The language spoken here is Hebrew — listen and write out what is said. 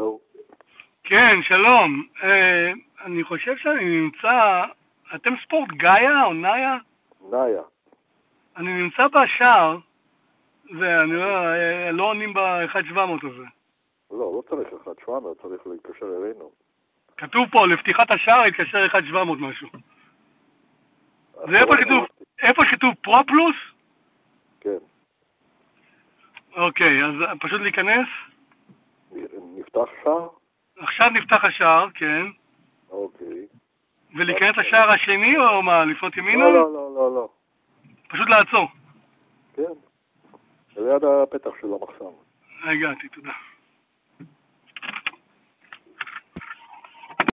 הלו. כן, שלום. אני חושב שאני נמצא... אתם ספורט גאיה או נאיה? נאיה. אני נמצא בשער, ואני לא עונים ב-1700 הזה. לא צריך 1700, צריך להתקשר אלינו. כתוב פה, לפתיחת השער התקשר 1700 משהו. זה איפה שכתוב פרו פלוס? כן. אוקיי, אז פשוט להיכנס. נפתח שער? עכשיו נפתח השער, כן. אוקיי. ולהיכנס לשער השני או מה, לפנות ימינה? לא. פשוט לעצור. כן. ליד הפתח של המחסם. הגעתי, תודה.